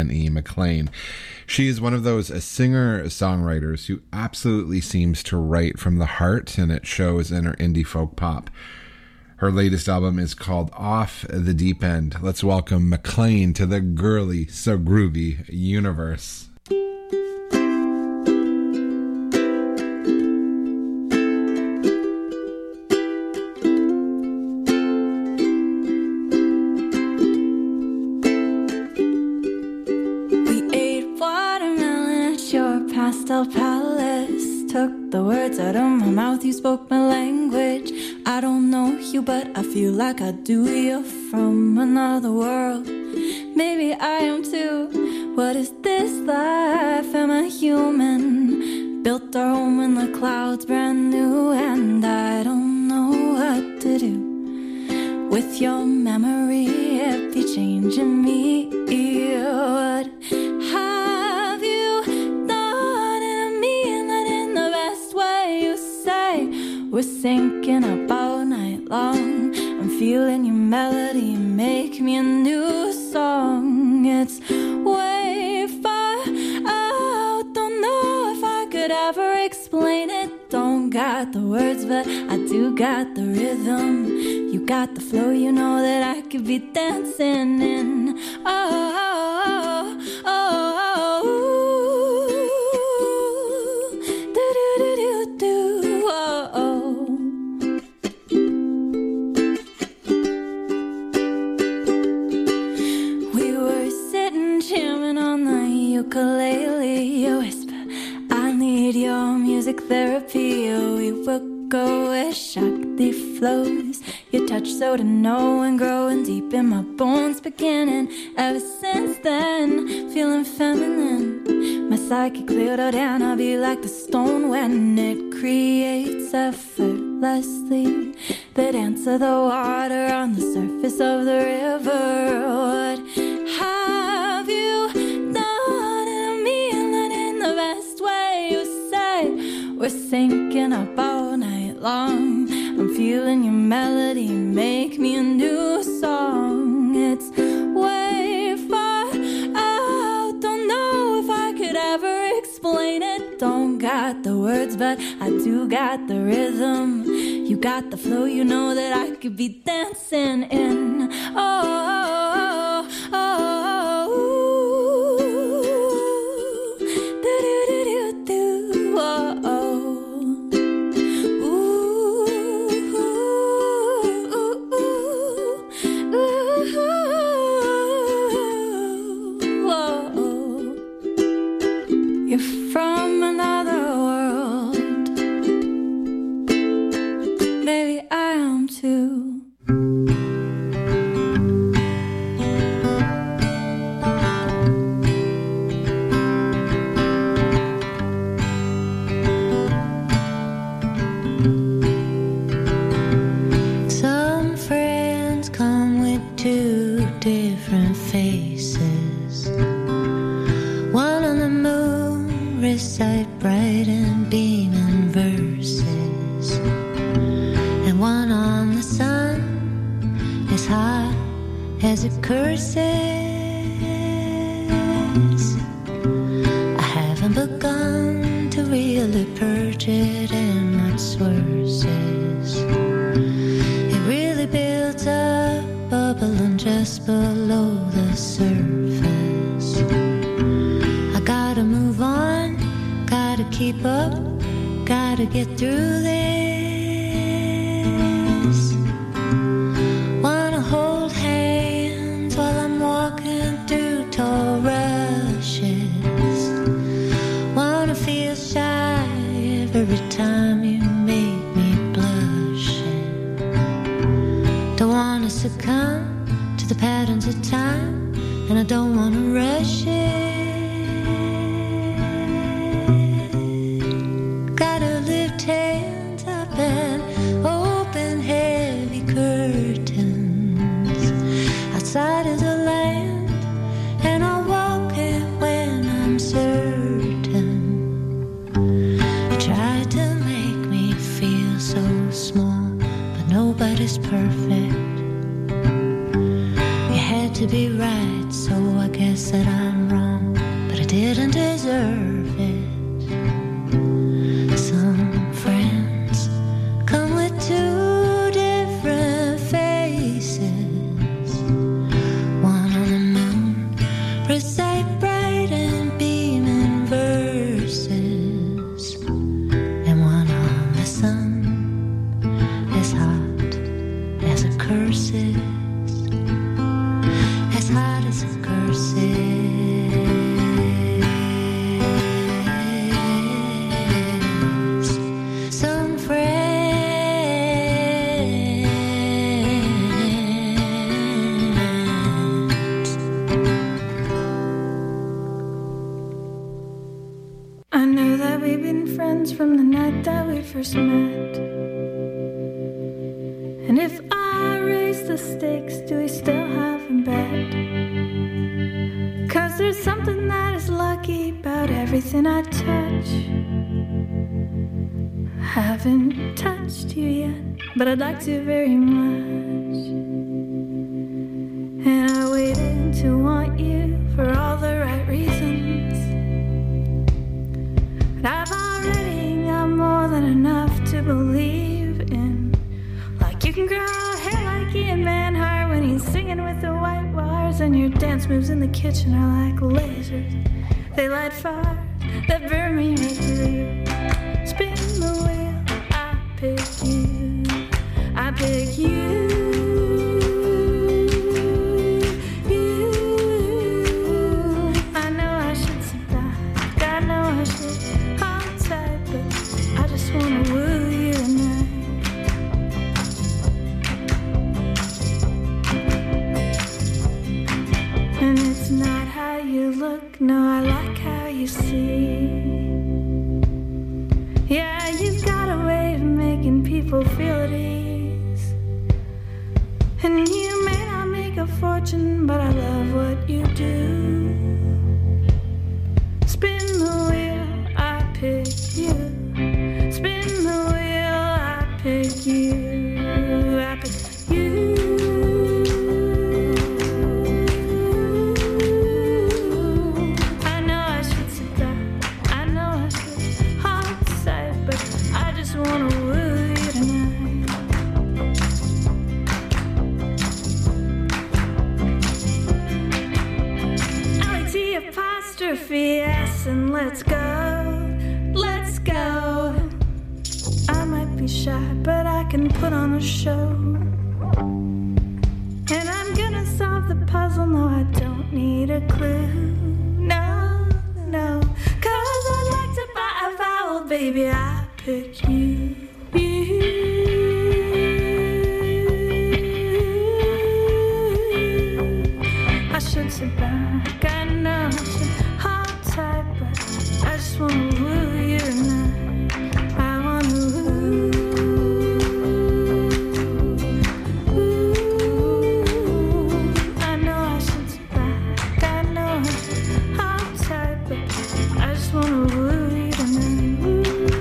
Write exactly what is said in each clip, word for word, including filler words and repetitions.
E. McLean. She is one of those singer-songwriters who absolutely seems to write from the heart, and it shows in her indie folk pop. Her latest album is called Off the Deep End. Let's welcome McLean to the girly, so groovy universe. Pastel Palace, took the words out of my mouth, you spoke my language. I don't know you, but I feel like I do. You're from another world, maybe I am too. What is this life? Am I human? Built our home in the clouds, brand new, and I don't know what to do with your memory. If you're changing me, what have you done in me? And that in the best way you say, we're sinking up all night long. I'm feeling your melody, make me a new song. It's way far out, don't know if I could ever explain it. Don't got the words, but I do got the rhythm. You got the flow, you know that I could be dancing in. Oh, oh, oh, oh, ooh. Do, do, do, do, do, oh, oh. We were sitting jamming on the ukulele. You whisper, I need your music therapy. Oh, we will go where Shakti flows. Your touch so to know and growing deep in my bones, beginning ever since then, feeling feminine. My psyche cleared out and I'll be like the stone when it creates effortlessly the dance of the water on the surface of the river. What have you done in me? And that in the best way you say, we're sinking up all night long. I'm feeling your melody, make me a new song. It's way far out, don't know if I could ever explain it. Don't got the words, but I do got the rhythm. You got the flow, you know that I could be dancing in. Oh, oh, oh, oh, ooh. Do, do, do, do, do, oh, oh. From another world, maybe I am too. Some friends come with two different faces. One on the moon, recite bright and beaming verses, and one on the sun as hot as it curses. I haven't begun to really purge it in much verses. It really builds up, bubbling just below the surface. I gotta move on, gotta keep up, gotta get through this. Wanna hold hands while I'm walking through tall rushes. Wanna feel shy every time you make me blushing. Don't wanna succumb to the patterns of time, and I don't wanna rush it. Hands up and open heavy curtains. Outside is a land, and I'll walk it when I'm certain. You tried to make me feel so small, but nobody's perfect. You had to be right, so I guess that I'm recite bright and beaming verses, and one on the sun as hot as a curse is, as hot as a curse is. Some friends I know that we've been friends from the night that we first met. And if I raise the stakes, do we still have a bet? 'Cause there's something that is lucky about everything I touch. Haven't touched you yet, but I'd like to very much. And I waited to want you for all the right reasons. But I've already got more than enough to believe in. Like you can grow hair like Ian Manhart when he's singing with the white wires, and your dance moves in the kitchen are like lasers. They light fires that burn me right through. Spin the wheel, I pick you, I pick you. No, I like how you see. Yeah, you've got a way of making people feel at ease. And you may not make a fortune, but I love what you do. Spin the wheel, I pick you. Spin the wheel, I pick you. I pick you. Yes, and let's go, let's go. I might be shy, but I can put on a show. And I'm gonna solve the puzzle, no, I don't need a clue. No, no, 'cause I'd like to buy a vowel, baby, I pick you, you. I should sit back, I know I should tight, but I just wanna woo you tonight. I wanna woo, woo. I know I should sit back, I know I should hold tight, but I just wanna woo you tonight. Woo.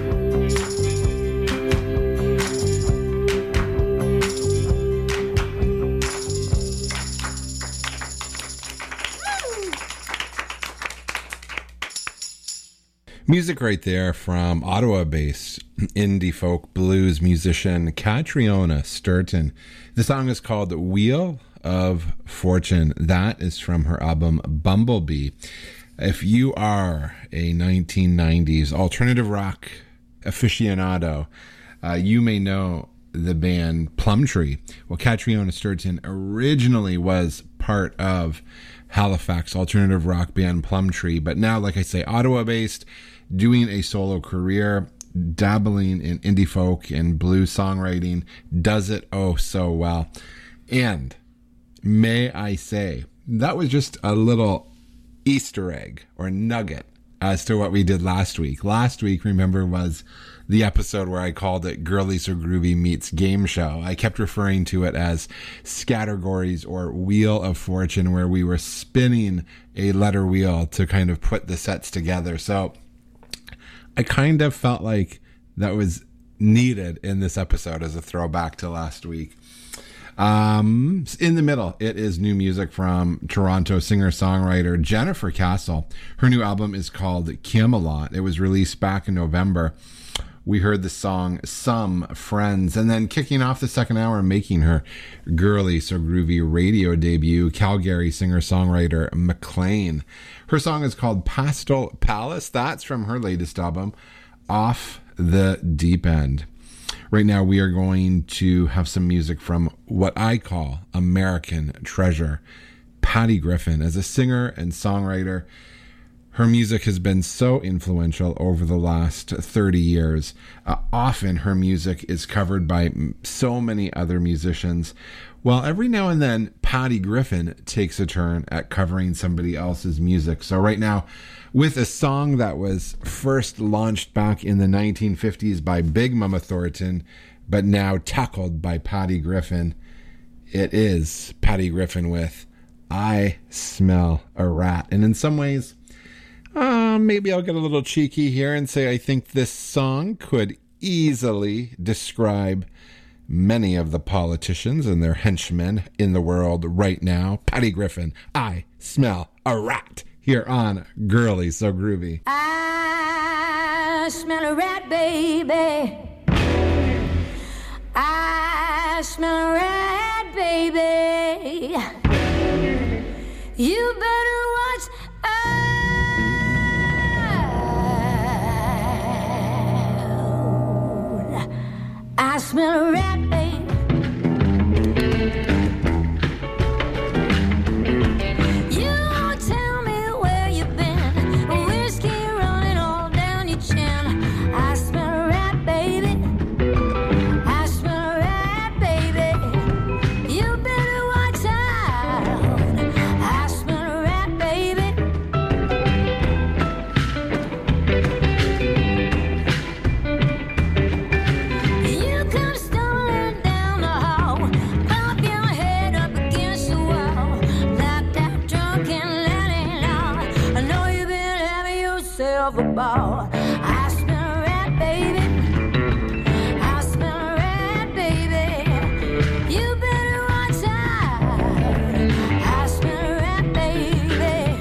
Music right there from Ottawa-based indie folk blues musician Catriona Sturton. The song is called Wheel of Fortune. That is from her album Bumblebee. If you are a nineteen nineties alternative rock aficionado, uh, you may know the band Plumtree. Well, Catriona Sturton originally was part of Halifax alternative rock band Plumtree, but now, like I say, Ottawa-based, doing a solo career, dabbling in indie folk and blues songwriting, does it oh so well. And may I say, that was just a little Easter egg or nugget as to what we did last week. Last week, remember, was the episode where I called it Girly So Groovy Meets Game Show. I kept referring to it as Scattergories or Wheel of Fortune, where we were spinning a letter wheel to kind of put the sets together. So I kind of felt like that was needed in this episode as a throwback to last week. Um, in the middle, it is new music from Toronto singer-songwriter Jennifer Castle. Her new album is called Camelot. It was released back in November. we heard the song Some Friends. And then kicking off the second hour, making her girly so groovy radio debut, Calgary singer-songwriter McLean. Her song is called Pastel Palace. That's from her latest album, Off the Deep End. Right now we are going to have some music from what I call American treasure, Patty Griffin. As a singer and songwriter, her music has been so influential over the last thirty years. Uh, often her music is covered by so many other musicians. Well, every now and then, Patty Griffin takes a turn at covering somebody else's music. So right now, with a song that was first launched back in the nineteen fifties by Big Mama Thornton, but now tackled by Patty Griffin, it is Patty Griffin with I Smell a Rat. And in some ways, Uh, maybe I'll get a little cheeky here and say I think this song could easily describe many of the politicians and their henchmen in the world right now. Patty Griffin, I Smell a Rat, here on Girly So Groovy. I smell a rat, baby. I smell a rat, baby. You better watch out. I smell a rat, baby. You tell me where you've been. Whiskey running all down your chin. I smell a rat, baby. I smell a rat, baby. You better watch out. I smell a rat, baby. You come stumbling down the hall, bump your head up against the wall, like that drunk and let it all. I know you've been having yourself a ball. I smell a rat, baby. I smell a rat, baby. You better watch out. I smell a rat, baby.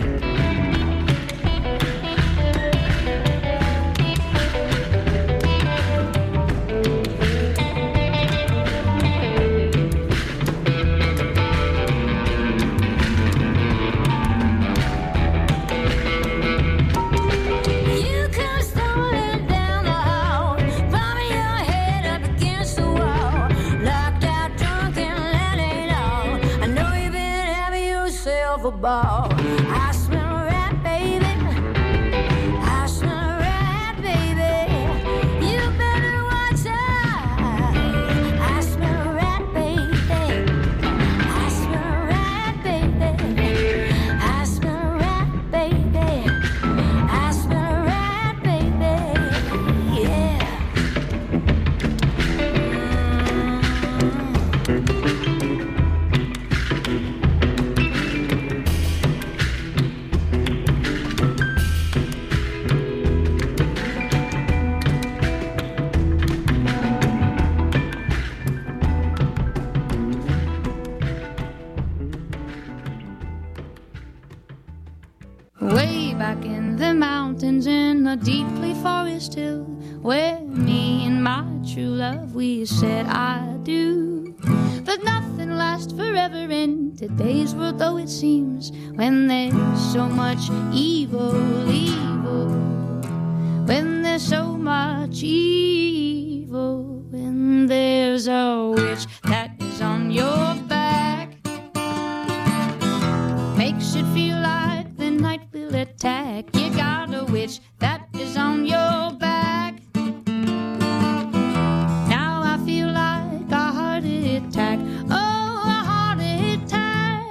You come stumbling down the hall, bumping your head up against the wall, locked out, drunk and let it all. I know you've been having yourself a ball. I smell a rat, baby. I smell a rat, baby. You better watch out. I smell a rat, baby. I smell a rat, baby. I smell a rat, baby. I smell a rat, baby. Yeah. Way back in the mountains in a deeply forest hill, where me and my true love we said I do. But nothing lasts forever in today's world, though it seems, when there's so much evil, evil. When there's so much evil, when there's a witch that is on your back, makes it feel like the night will attack. You got a witch that is on your back. Now I feel like a heart attack. Oh, a heart attack.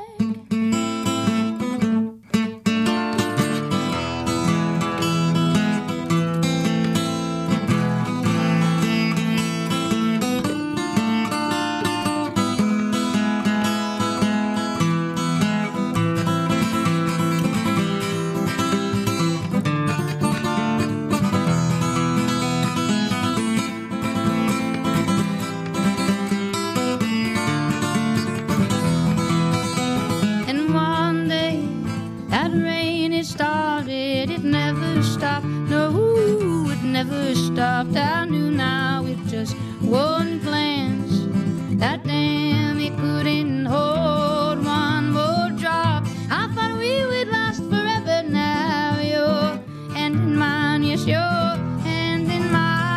never stopped. I knew now with just one glance that damn it couldn't hold one more drop. I thought we would last forever. Now your hand in mine, yes, your hand in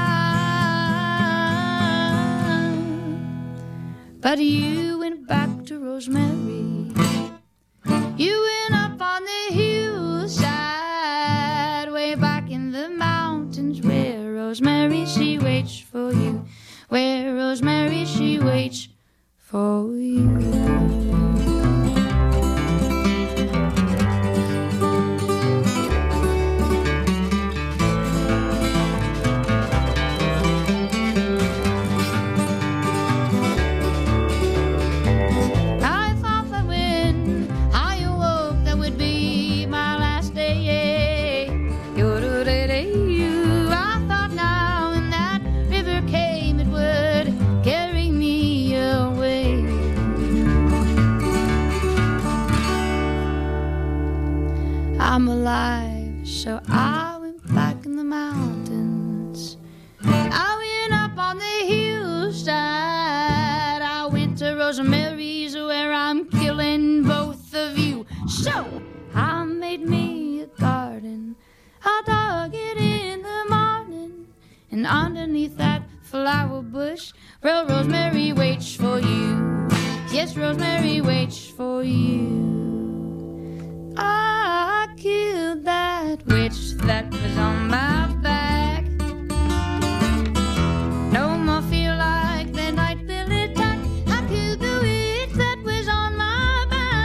mine. But you went back to Rosemary. You went up on the hillside, way back in the mountains, where Rosemary, she waits for you. Where Rosemary, she waits for you. I'm alive, so I went back in the mountains. I went up on the hillside. I went to Rosemary's where I'm killing both of you. So I made me a garden. I dug it in the morning, and underneath that flower bush, well, Rosemary waits for you. Yes, Rosemary waits for you. I killed that witch that was on my back. No more feel like the night will attack. I killed the witch that was on my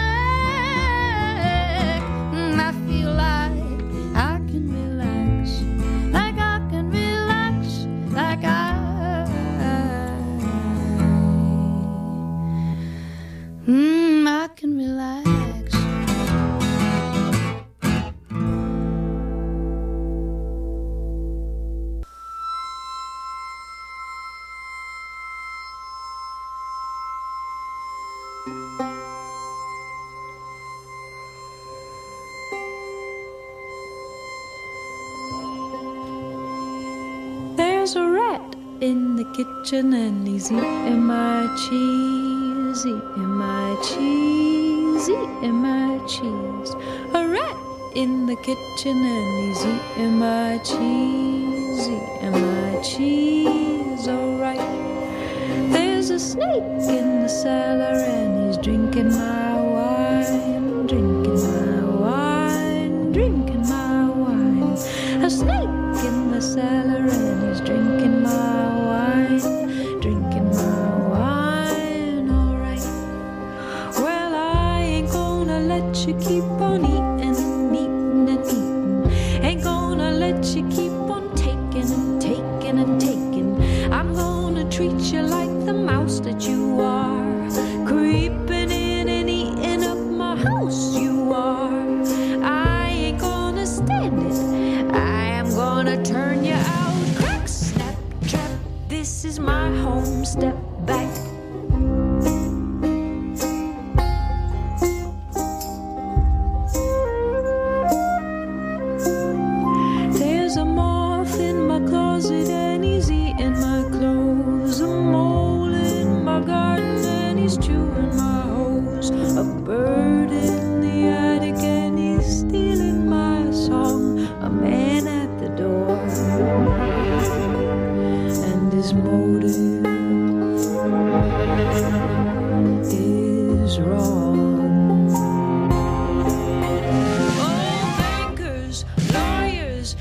back. Mm, I feel like I can relax, like I can relax, like I mm, I can relax. There's a rat in the kitchen and he's eating my cheese, eating my cheese, eating my cheese. A rat in the kitchen and he's eating my cheese, eating my cheese, alright. There's a snake in the cellar and he's drinking my wine, drinking my wine, drinking my wine. A snake in the cellar and he's drinking my wine, drinking my wine, alright. Well, I ain't gonna let you keep on eating and eating and eating. Ain't gonna let you keep on taking and taking and taking. I'm gonna treat you like the mouse that you are, creeping in and eating up my house you are. I ain't gonna stand it, I am gonna turn you out. Crack, snap, trap, this is my home, step back. There's a moth in my closet and he's eating my clothes. A mole in my garden and he's chewing my hose. A bird in the attic and he's stealing my song. A man at the door and his motive is wrong. Oh, bankers, lawyers,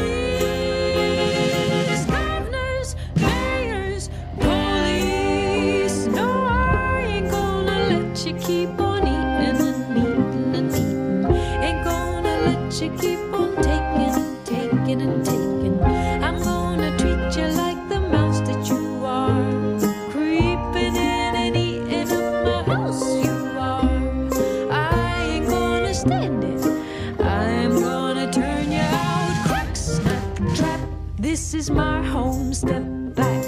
thieves, governors, mayors, police. No, I ain't gonna let you keep on eating and eating and eating. Ain't gonna let you keep on taking and taking and taking. I'm gonna treat you like the mouse that you are, creeping in and eating up my house you are. I ain't gonna stand it, I'm gonna turn you out. Crack, snap, trap, this is my home, step back.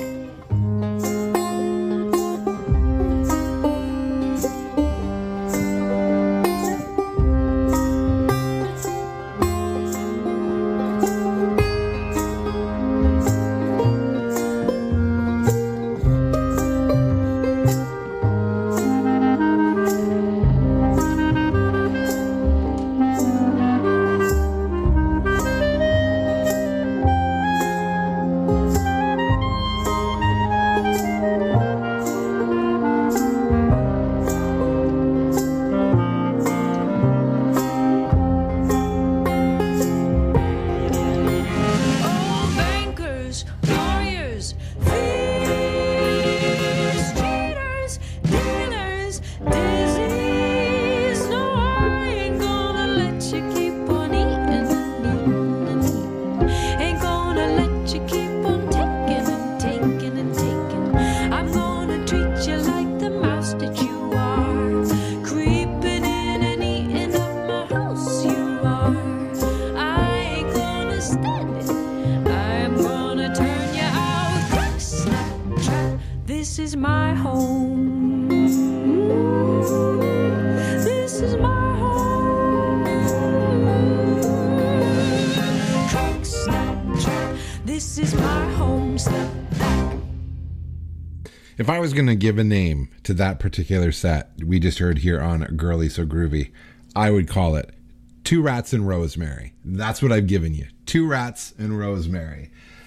is my home. This is my home. Track, snap, track. This is my home. Step back. If I was going to give a name to that particular set we just heard here on Girly So Groovy, I would call it Two Rats and Rosemary. That's what I've given you. Two Rats and Rosemary.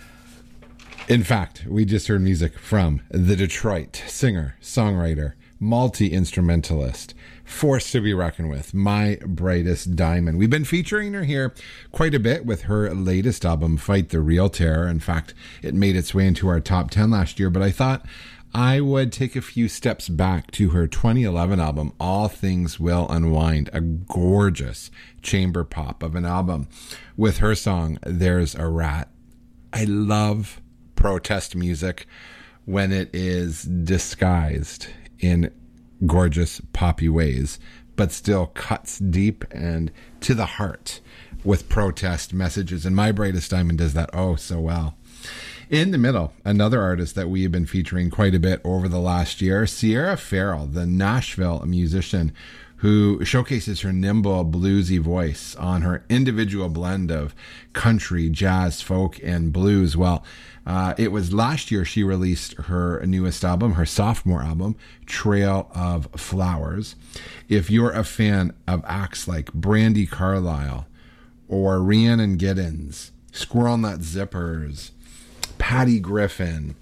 In fact, we just heard music from the Detroit singer, songwriter, multi-instrumentalist, force to be reckoned with, My Brightest Diamond. We've been featuring her here quite a bit with her latest album, Fight the Real Terror. In fact, it made its way into our top ten last year, but I thought I would take a few steps back to her twenty eleven album, All Things Will Unwind, a gorgeous chamber pop of an album with her song, There's a Rat. I love protest music when it is disguised in gorgeous poppy ways, but still cuts deep and to the heart with protest messages. And My Brightest Diamond does that oh so well. In the middle, another artist that we have been featuring quite a bit over the last year, Sierra Farrell, the Nashville musician who showcases her nimble, bluesy voice on her individual blend of country, jazz, folk, and blues. Well, uh, it was last year she released her newest album, her sophomore album, Trail of Flowers. If you're a fan of acts like Brandi Carlile or Rhiannon Giddens, Squirrel Nut Zippers, Patty Griffin,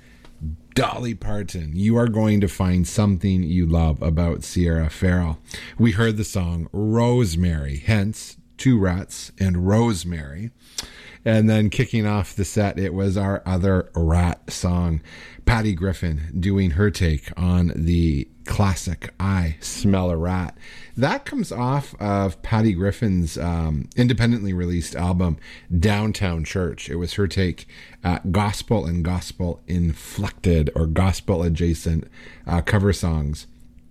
Dolly Parton, you are going to find something you love about Sierra Farrell. We heard the song Rosemary, hence Two Rats and Rosemary. And then kicking off the set, it was our other rat song, Patty Griffin doing her take on the classic I Smell a Rat. That comes off of Patty Griffin's um, independently released album, Downtown Church. It was her take at gospel and gospel inflected or gospel adjacent uh, cover songs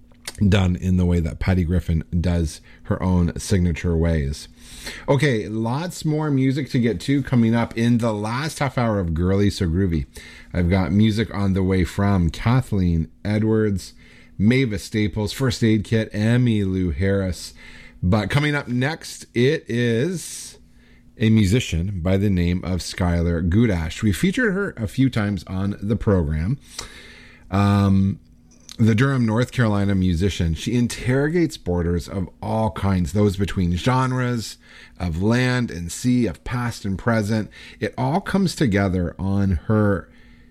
done in the way that Patty Griffin does her own signature ways. Okay, lots more music to get to coming up in the last half hour of Girly So Groovy. I've got music on the way from Kathleen Edwards, Mavis Staples, First Aid Kit, Emmylou Harris. But coming up next, it is a musician by the name of Skylar Gudash. We featured her a few times on the program. Um... The Durham, North Carolina musician, she interrogates borders of all kinds, those between genres, of land and sea, of past and present. It all comes together on her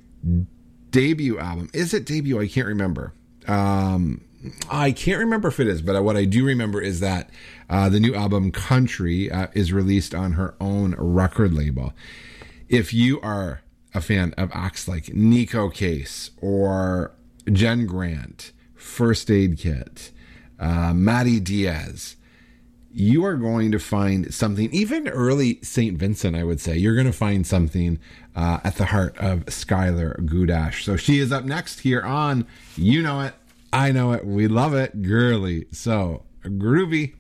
debut album. Is it debut? I can't remember. Um, I can't remember if it is, but what I do remember is that uh, the new album, Country, uh, is released on her own record label. If you are a fan of acts like Nico Case or Jen Grant, First Aid Kit, uh, Maddie Diaz, you are going to find something, even early Saint Vincent, I would say, you're going to find something uh, at the heart of Skylar Gudash. So she is up next here on You Know It, I Know It, we love it, Girly So Groovy.